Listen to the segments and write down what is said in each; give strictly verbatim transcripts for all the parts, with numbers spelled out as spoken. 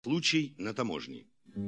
Случай на таможне.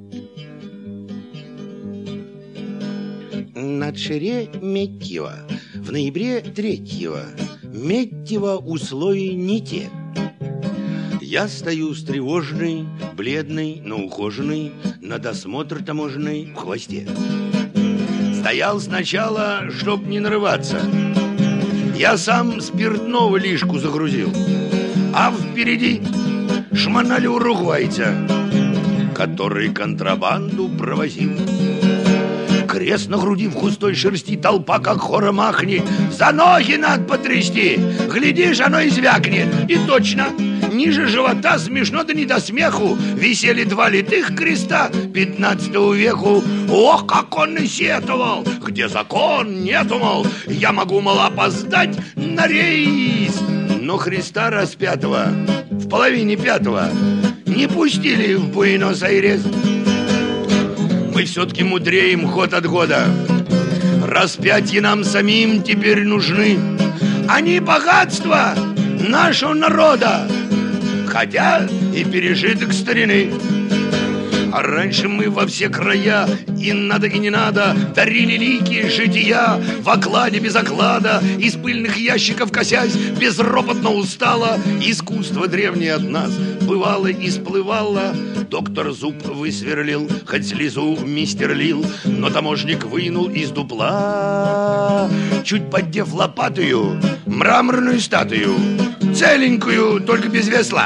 Над Шереметьево в ноябре третьего Метьево условий не те. Я стою встревоженный, бледный, но ухоженный, на досмотр таможенный в хвосте. Стоял сначала, чтоб не нарываться. Я сам спиртного лишку загрузил, а впереди шмонали уругвайца, который контрабанду провозил. Крест на груди в густой шерсти, толпа как хором ахнет. За ноги надо потрясти, глядишь, оно и звякнет. И точно, ниже живота, смешно да не до смеху, висели два литых креста пятнадцатого веку. Ох, как он и сетовал, где закон нету, мол, я могу, мол, опоздать на рейс. Но Христа распятого в половине пятого не пустили в Буэнос-Айрес. Мы все-таки мудреем год от года. Распятие нам самим теперь нужны. Они богатство нашего народа, хотя и пережиток старины. А раньше мы во все края, и надо, и не надо, дарили лики жития в окладе без оклада, из пыльных ящиков косясь, безропотно устало. Искусство древнее от нас бывало и сплывало. Доктор зуб высверлил, хоть слезу мистер лил, но таможник вынул из дупла, чуть поддев лопатою, мраморную статую, целенькую, только без весла.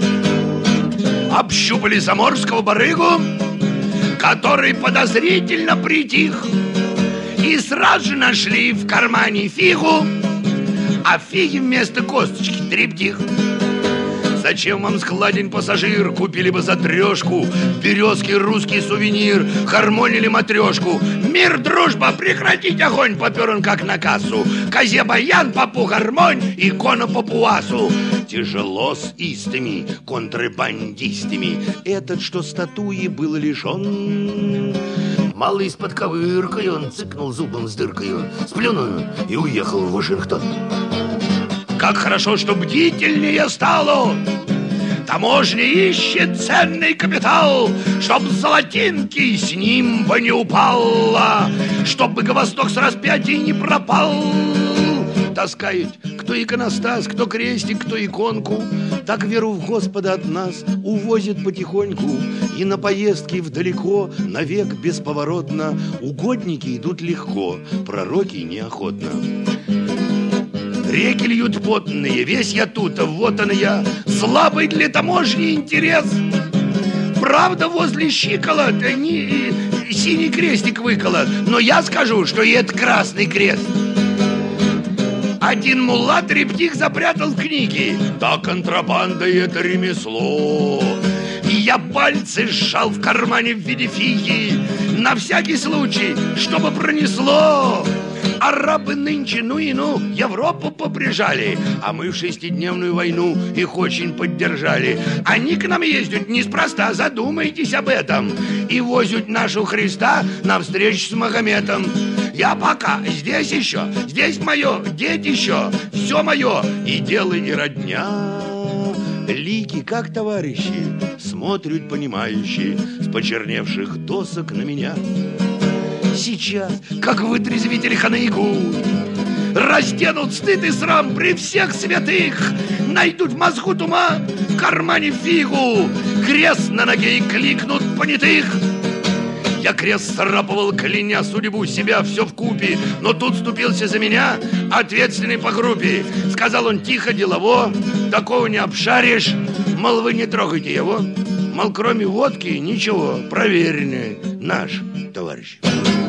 Общупали заморского барыгу, который подозрительно притих, и сразу же нашли в кармане фигу, а фиги вместо косточки трептих. Зачем вам складен пассажир? Купили бы за трешку березки русский сувенир, хармонили матрешку. Мир, дружба, прекратить огонь, попер он как на кассу. Козе баян, попу гармонь, икона папуасу. Тяжело с истыми контрабандистами этот, что статуи был лишен. Малый из подковыркой он цыкнул зубом с дыркою, сплюнул и уехал в Вашингтон. Как хорошо, что бдительнее стало. Таможня ищет ценный капитал, чтоб золотинки с ним бы не упало, чтобы гвоздок с распятием не пропал. Таскают кто иконостас, кто крестик, кто иконку. Так веру в Господа от нас увозят потихоньку. И на поездки вдалеко, навек бесповоротно, угодники идут легко, пророки неохотно. Реки льют потные, весь я тут, вот он я, слабый для таможни интерес. Правда, возле щиколот не синий крестик выколот, но я скажу, что и это красный крест. Один мулла трептих запрятал в книге. Да, контрабанда — это ремесло. И я пальцы сжал в кармане в виде фиги, на всякий случай, чтобы пронесло. Арабы нынче, ну и ну, Европу поприжали, а мы в шестидневную войну их очень поддержали. Они к нам ездят неспроста, задумайтесь об этом, и возят нашу Христа навстречу с Магометом. Я пока здесь еще, здесь мое, детище, все мое, и дело, и родня. Лики, как товарищи, смотрят понимающие с почерневших досок на меня. Сейчас, как вытрезвитель ханыгу, разденут стыд и срам при всех святых, найдут в мозгу туман, в кармане фигу, крест на ноге и кликнут понятых. Я крест срапывал, кляня судьбу себя все вкупе, но тут вступился за меня ответственный по группе. Сказал он тихо, делово: такого не обшаришь, мол, вы не трогайте его, мол, кроме водки ничего, проверенный наш товарищ.